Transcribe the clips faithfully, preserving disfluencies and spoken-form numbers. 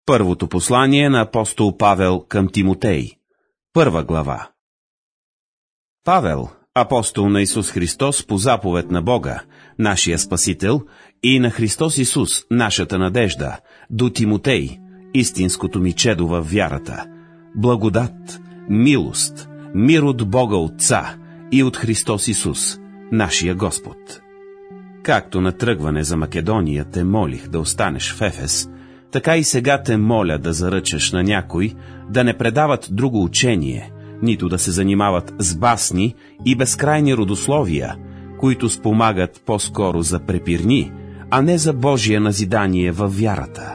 Първото послание на апостол Павел към Тимотей. Първа глава. Павел, апостол на Исус Христос по заповед на Бога, нашия Спасител, и на Христос Исус, нашата надежда, до Тимотей, истинското ми чедо във вярата. Благодат, милост, мир от Бога Отца и от Христос Исус, нашия Господ. Както на тръгване за Македония те молих да останеш в Ефес, така и сега те моля да заръчаш на някой да не предават друго учение, нито да се занимават с басни и безкрайни родословия, които спомагат по-скоро за препирни, а не за Божие назидание във вярата.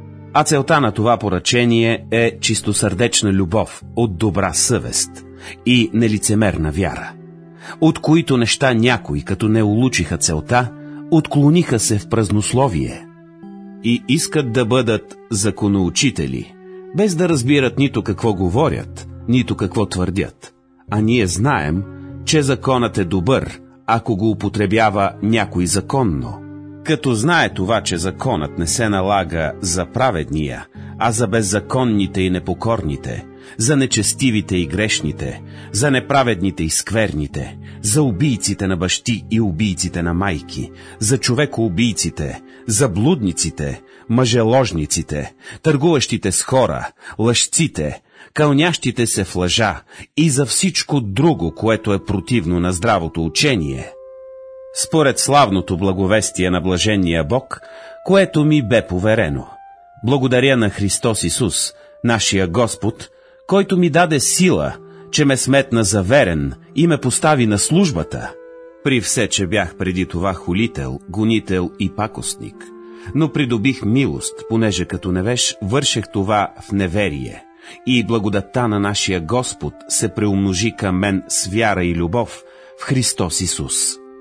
А целта на това поръчение е чистосърдечна любов от добра съвест и нелицемерна вяра, от които неща някои, като не улучиха целта, отклониха се в празнословие и искат да бъдат законоучители, без да разбират нито какво говорят, нито какво твърдят. А ние знаем, че законът е добър, ако го употребява някой законно. Като знае това, че законът не се налага за праведния, а за беззаконните и непокорните, за нечестивите и грешните, за неправедните и скверните, за убийците на бащи и убийците на майки, за човекоубийците, за блудниците, мъжеложниците, търгуващите с хора, лъжците, кълнящите се в лъжа и за всичко друго, което е противно на здравото учение, според славното благовестие на блажения Бог, което ми бе поверено. Благодаря на Христос Исус, нашия Господ, който ми даде сила, че ме сметна за верен и ме постави на службата. При все, че бях преди това хулител, гонител и пакостник, но придобих милост, понеже като невеж вършех това в неверие, и благодатта на нашия Господ се преумножи към мен с вяра и любов в Христос Исус.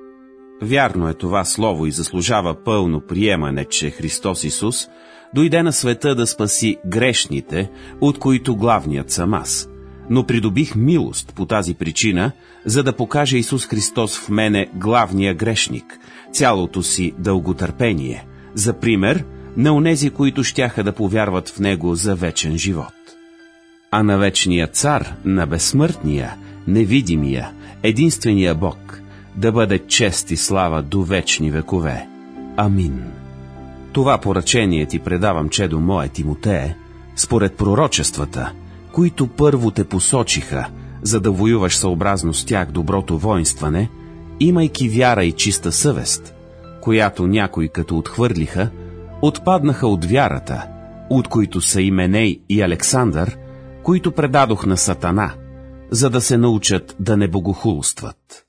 Вярно е това слово и заслужава пълно приемане, че Христос Исус дойде на света да спаси грешните, от които главният съм аз. Но придобих милост по тази причина, за да покаже Исус Христос в мене главния грешник, цялото си дълготърпение, за пример на онези, които щяха да повярват в Него за вечен живот. А на вечния цар, на безсмъртния, невидимия, единствения Бог, да бъде чест и слава до вечни векове. Амин. Това поръчение ти предавам, чедо мое Тимотее, според пророчествата, които първо те посочиха, за да воюваш съобразно с тях доброто воинстване, имайки вяра и чиста съвест, която някои като отхвърлиха, отпаднаха от вярата, от които са Именей и Александър, които предадох на Сатана, за да се научат да не богохулстват.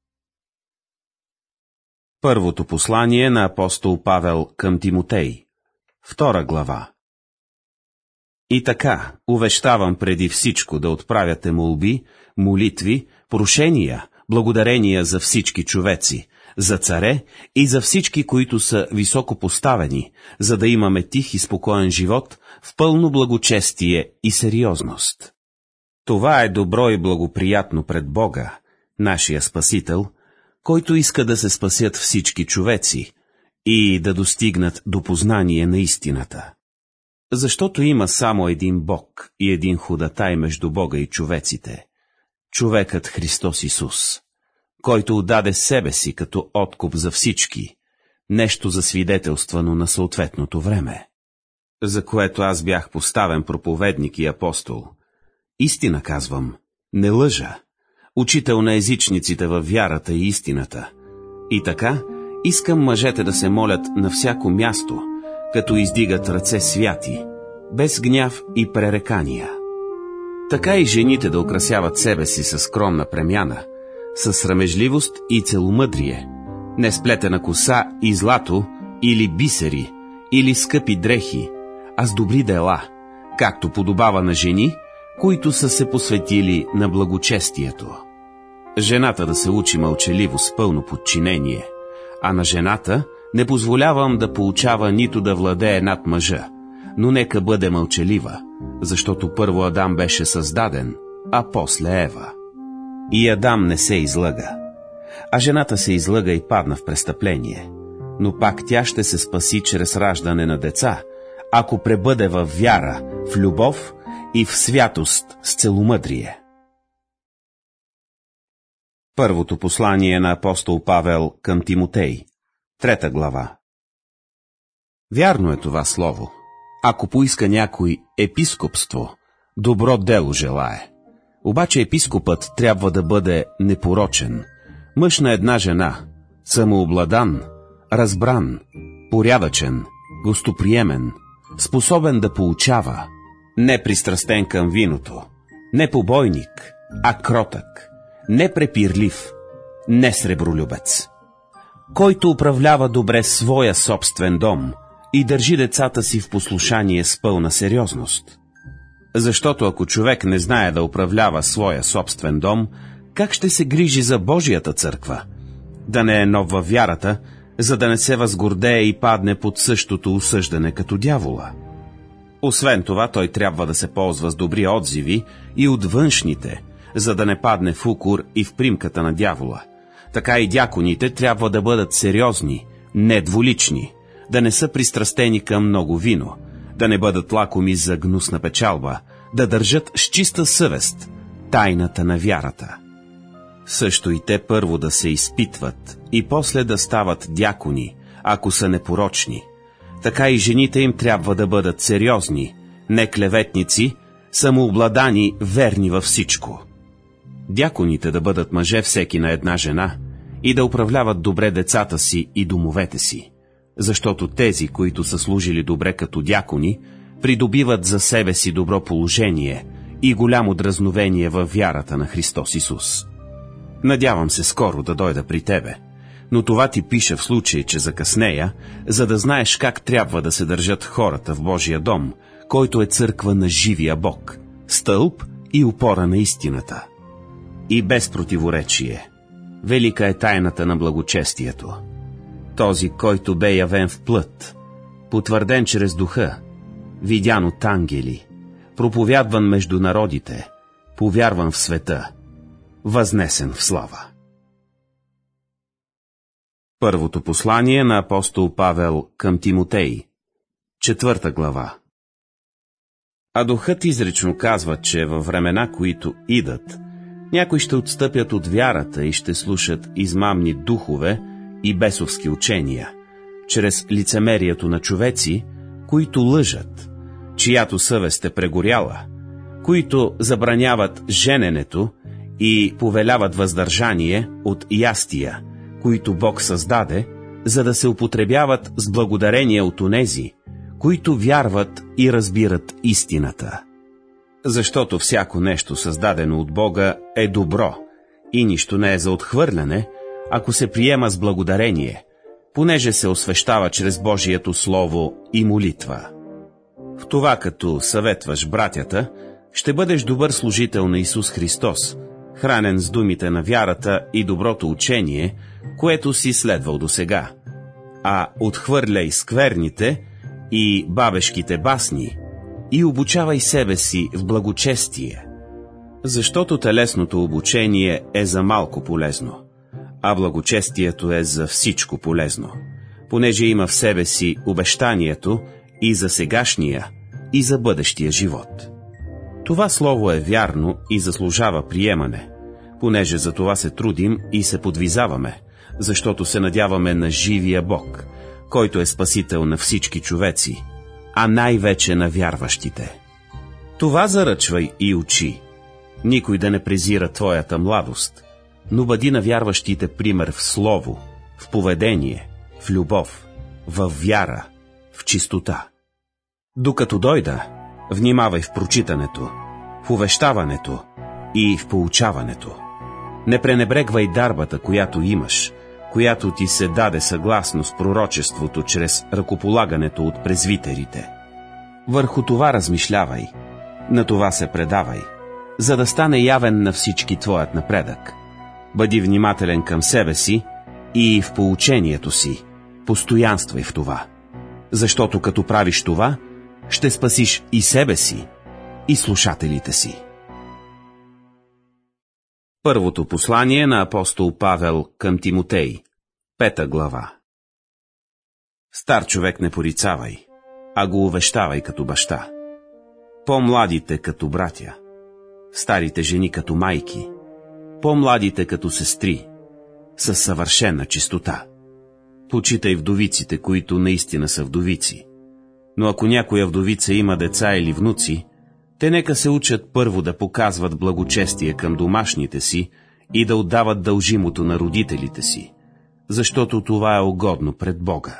Първото послание на апостол Павел към Тимотей. Втора глава. И така, увещавам преди всичко да отправяте молби, молитви, прошения, благодарения за всички човеци, за царе и за всички, които са високо поставени, за да имаме тих и спокоен живот в пълно благочестие и сериозност. Това е добро и благоприятно пред Бога, нашия Спасител, който иска да се спасят всички човеци и да достигнат до познание на истината. Защото има само един Бог и един ходатай между Бога и човеците, човекът Христос Исус, който отдаде себе си като откуп за всички, нещо засвидетелствано на съответното време, за което аз бях поставен проповедник и апостол. Истина казвам, не лъжа, учител на езичниците във вярата и истината. И така, искам мъжете да се молят на всяко място, като издигат ръце святи, без гняв и пререкания. Така и жените да украсяват себе си със скромна премяна, със срамежливост и целомъдрие, не сплетена коса и злато, или бисери, или скъпи дрехи, а с добри дела, както подобава на жени, които са се посветили на благочестието. Жената да се учи мълчаливо с пълно подчинение, а на жената не позволявам да поучава нито да владее над мъжа, но нека бъде мълчалива, защото първо Адам беше създаден, а после Ева. И Адам не се излъга, а жената се излъга и падна в престъпление, но пак тя ще се спаси чрез раждане на деца, ако пребъде в вяра, в любов и в святост с целомъдрие. Първото послание на апостол Павел към Тимотей, трета глава. Вярно е това слово. Ако поиска някой епископство, добро дело желае. Обаче епископът трябва да бъде непорочен, мъж на една жена, самообладан, разбран, порядъчен, гостоприемен, способен да поучава, не пристрастен към виното, не побойник, а кротък, не препирлив, не сребролюбец, който управлява добре своя собствен дом и държи децата си в послушание с пълна сериозност. Защото ако човек не знае да управлява своя собствен дом, как ще се грижи за Божията църква? Да не е нов във вярата, за да не се възгордее и падне под същото осъждане като дявола. Освен това, той трябва да се ползва с добри отзиви и от външните, за да не падне в укор и в примката на дявола. Така и дяконите трябва да бъдат сериозни, не двулични, да не са пристрастени към много вино, да не бъдат лакоми за гнусна печалба, да държат с чиста съвест тайната на вярата. Също и те първо да се изпитват и после да стават дякони, ако са непорочни. Така и жените им трябва да бъдат сериозни, не клеветници, самообладани, верни във всичко. Дяконите да бъдат мъже всеки на една жена и да управляват добре децата си и домовете си, защото тези, които са служили добре като дякони, придобиват за себе си добро положение и голямо дразновение във вярата на Христос Исус. Надявам се скоро да дойда при тебе, но това ти пиша в случай, че закъснея, за да знаеш как трябва да се държат хората в Божия дом, който е църква на живия Бог, стълб и опора на истината. И без противоречие. Велика е тайната на благочестието. Този, който бе явен в плът, потвърден чрез духа, видян от ангели, проповядван между народите, повярван в света, възнесен в слава. Първото послание на апостол Павел към Тимотей, четвърта глава. А духът изрично казва, че във времена, които идат, някои ще отстъпят от вярата и ще слушат измамни духове и бесовски учения, чрез лицемерието на човеци, които лъжат, чиято съвест е прегоряла, които забраняват жененето и повеляват въздържание от ястия, които Бог създаде, за да се употребяват с благодарение от онези, които вярват и разбират истината. Защото всяко нещо, създадено от Бога, е добро и нищо не е за отхвърляне, ако се приема с благодарение, понеже се освещава чрез Божието Слово и молитва. В това, като съветваш братята, ще бъдеш добър служител на Исус Христос, хранен с думите на вярата и доброто учение, което си следвал досега, а отхвърляй скверните и бабешките басни и обучавай себе си в благочестие, защото телесното обучение е за малко полезно, а благочестието е за всичко полезно, понеже има в себе си обещанието и за сегашния, и за бъдещия живот. Това слово е вярно и заслужава приемане, понеже за това се трудим и се подвизаваме, защото се надяваме на живия Бог, който е спасител на всички човеци, а най-вече на вярващите. Това заръчвай и учи. Никой да не презира твоята младост, но бъди на вярващите пример в слово, в поведение, в любов, в вяра, в чистота. Докато дойда, внимавай в прочитането, в увещаването и в поучаването. Не пренебрегвай дарбата, която имаш, която ти се даде съгласно с пророчеството чрез ръкополагането от презвитерите. Върху това размишлявай, на това се предавай, за да стане явен на всички твоят напредък. Бъди внимателен към себе си и в поучението си, постоянствай в това, защото като правиш това, ще спасиш и себе си, и слушателите си. Първото послание на апостол Павел към Тимотей, пета глава. Стар човек не порицавай, а го увещавай като баща. По-младите като братя, старите жени като майки, по-младите като сестри, със съвършена чистота. Почитай вдовиците, които наистина са вдовици. Но ако някоя вдовица има деца или внуци, те нека се учат първо да показват благочестие към домашните си и да отдават дължимото на родителите си, защото това е угодно пред Бога.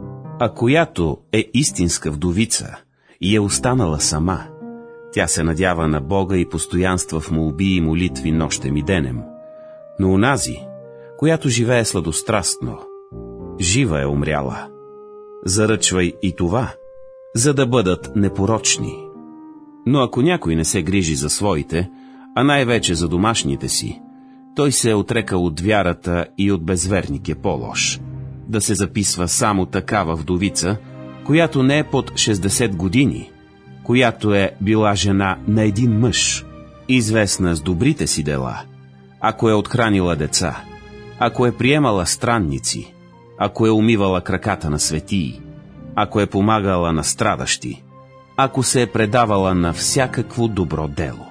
А която е истинска вдовица и е останала сама, тя се надява на Бога и постоянства в молби и молитви нощем и денем. Но онази, която живее сладострастно, жива е умряла. Заръчвай и това, за да бъдат непорочни. Но ако някой не се грижи за своите, а най-вече за домашните си, той се е отрекал от вярата и от безверник е по-лош. Да се записва само такава вдовица, която не е под шестдесет години, която е била жена на един мъж, известна с добрите си дела, ако е отхранила деца, ако е приемала странници, ако е умивала краката на светии, ако е помагала на страдащи, ако се е предавала на всякакво добро дело.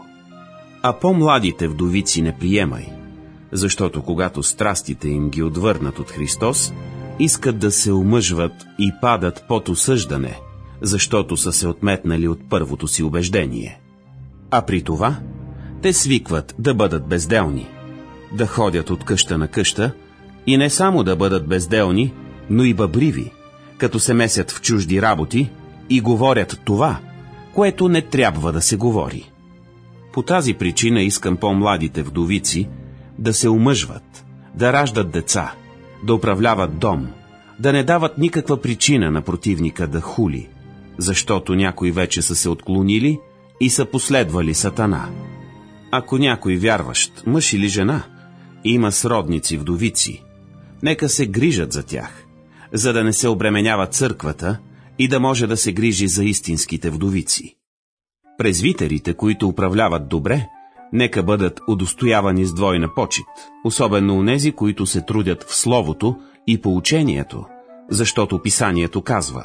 А по-младите вдовици не приемай, защото когато страстите им ги отвърнат от Христос, искат да се омъжват и падат под осъждане, защото са се отметнали от първото си убеждение. А при това, те свикват да бъдат безделни, да ходят от къща на къща и не само да бъдат безделни, но и бъбриви, като се месят в чужди работи и говорят това, което не трябва да се говори. По тази причина искам по-младите вдовици да се омъжват, да раждат деца, да управляват дом, да не дават никаква причина на противника да хули, защото някои вече са се отклонили и са последвали Сатана. Ако някой вярващ, мъж или жена, има сродници вдовици, нека се грижат за тях, за да не се обременява църквата и да може да се грижи за истинските вдовици. Презвитерите, които управляват добре, нека бъдат удостоявани с двойна почит, особено онези, които се трудят в словото и поучението, защото писанието казва: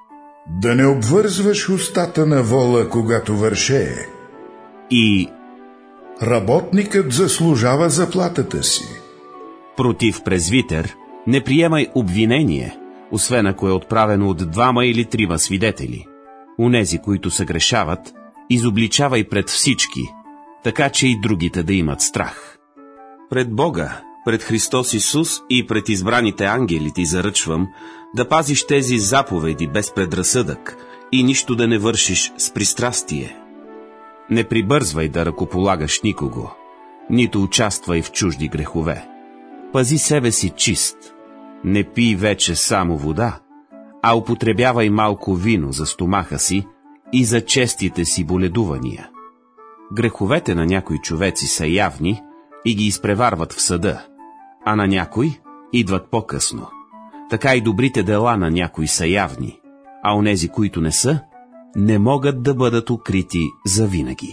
да не обвързваш устата на вола, когато вършее. И работникът заслужава заплатата си. Против презвитер не приемай обвинение, освен ако е отправено от двама или трима свидетели. Онези, които се грешават, изобличавай пред всички, така че и другите да имат страх. Пред Бога, пред Христос Исус и пред избраните ангели ти заръчвам да пазиш тези заповеди без предразсъдък и нищо да не вършиш с пристрастие. Не прибързвай да ръкополагаш никого, нито участвай в чужди грехове. Пази себе си чист, не пий вече само вода, а употребявай малко вино за стомаха си и за честите си боледувания. Греховете на някои човеци са явни и ги изпреварват в съда, а на някои идват по-късно. Така и добрите дела на някои са явни, а онези, които не са, не могат да бъдат укрити завинаги.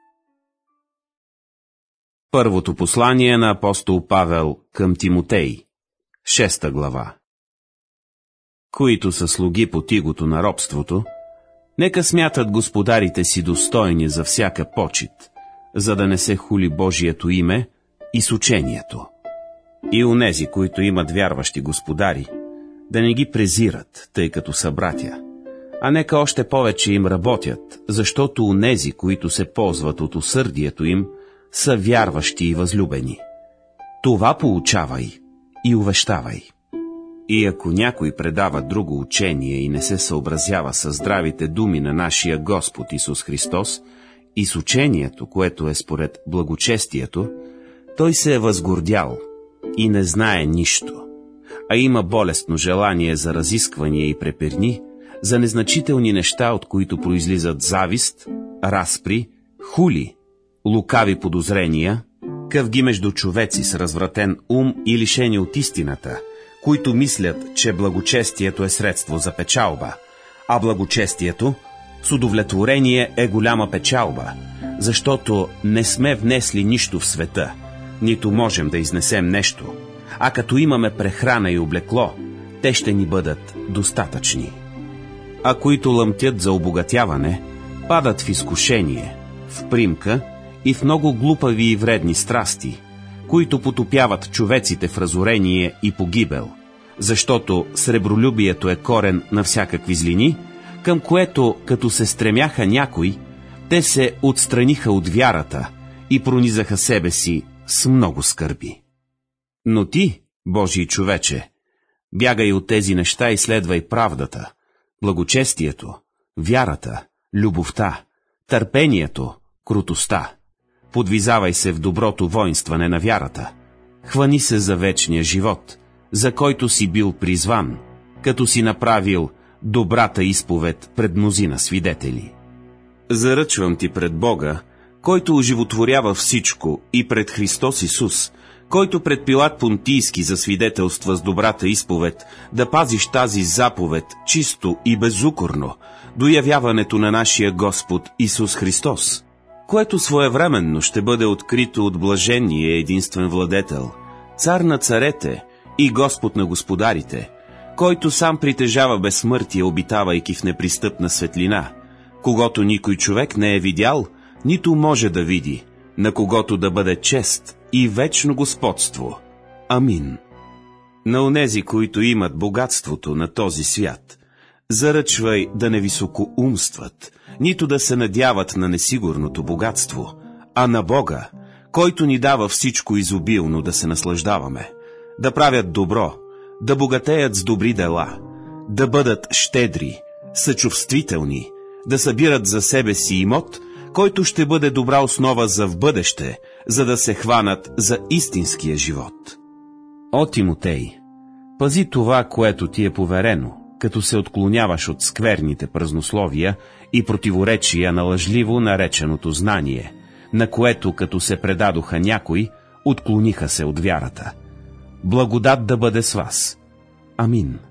Първото послание на апостол Павел към Тимотей, шеста глава. Които са слуги по тигото на робството, нека смятат господарите си достойни за всяка почит, за да не се хули Божието име и с учението. И онези, които имат вярващи господари, да не ги презират, тъй като са братя, а нека още повече им работят, защото онези, които се ползват от усърдието им, са вярващи и възлюбени. Това поучавай и увещавай. И ако някой предава друго учение и не се съобразява със здравите думи на нашия Господ Исус Христос и с учението, което е според благочестието, той се е възгордял и не знае нищо, а има болестно желание за разисквания и преперни, за незначителни неща, от които произлизат завист, разпри, хули, лукави подозрения, къвги между човеци с развратен ум и лишени от истината, които мислят, че благочестието е средство за печалба, а благочестието с удовлетворение е голяма печалба, защото не сме внесли нищо в света, нито можем да изнесем нещо, а като имаме прехрана и облекло, те ще ни бъдат достатъчни. а които лъмтят за обогатяване, падат в изкушение, в примка и в много глупави и вредни страсти, които потопяват човеците в разорение и погибел, защото сребролюбието е корен на всякакви злини, към което, като се стремяха някои, те се отстраниха от вярата и пронизаха себе си с много скърби. Но ти, Божий човече, бягай от тези неща и следвай правдата, благочестието, вярата, любовта, търпението, крутостта. Подвизавай се в доброто воинстване на вярата. Хвани се за вечния живот, за който си бил призван, като си направил добрата изповед пред мнозина свидетели. Заръчвам ти пред Бога, който оживотворява всичко, и пред Христос Исус, който пред Пилат Понтийски засвидетелства с добрата изповед, да пазиш тази заповед чисто и безукорно до явяването на нашия Господ Исус Христос, което своевременно ще бъде открито от блажения единствен владетел, цар на царете и Господ на господарите, който сам притежава безсмъртие, обитавайки в непристъпна светлина, когото никой човек не е видял, нито може да види, на когото да бъде чест и вечно господство. Амин. На онези, които имат богатството на този свят, заръчвай да не високоумстват, нито да се надяват на несигурното богатство, а на Бога, който ни дава всичко изобилно да се наслаждаваме, да правят добро, да богатеят с добри дела, да бъдат щедри, съчувствителни, да събират за себе си имот, който ще бъде добра основа за в бъдеще, за да се хванат за истинския живот. О, Тимотей, пази това, което ти е поверено, като се отклоняваш от скверните празнословия и противоречия на лъжливо нареченото знание, на което, като се предадоха някои, отклониха се от вярата. Благодат да бъде с вас. Амин.